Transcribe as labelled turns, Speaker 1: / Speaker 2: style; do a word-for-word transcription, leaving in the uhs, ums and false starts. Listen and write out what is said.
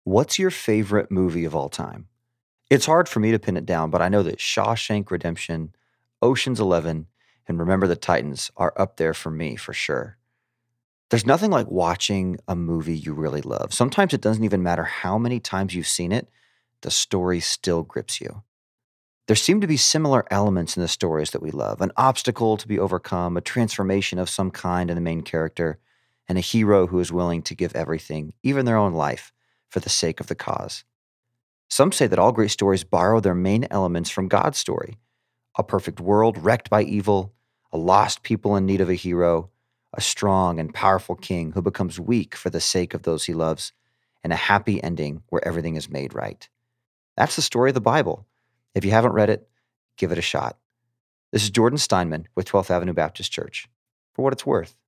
Speaker 1: What's your favorite movie of all time? It's hard for me to pin it down, but I know that Shawshank Redemption, Ocean's Eleven, and Remember the Titans are up there for me for sure. There's nothing like watching a movie you really love. Sometimes it doesn't even matter how many times you've seen it, the story still grips you. There seem to be similar elements in the stories that we love: an obstacle to be overcome, a transformation of some kind in the main character, and a hero who is willing to give everything, even their own life, for the sake of the cause. Some say that all great stories borrow their main elements from God's story: a perfect world wrecked by evil, a lost people in need of a hero, a strong and powerful king who becomes weak for the sake of those he loves, and a happy ending where everything is made right. That's the story of the Bible. If you haven't read it, give it a shot. This is Jordan Steinman with twelfth Avenue Baptist Church. For what it's worth.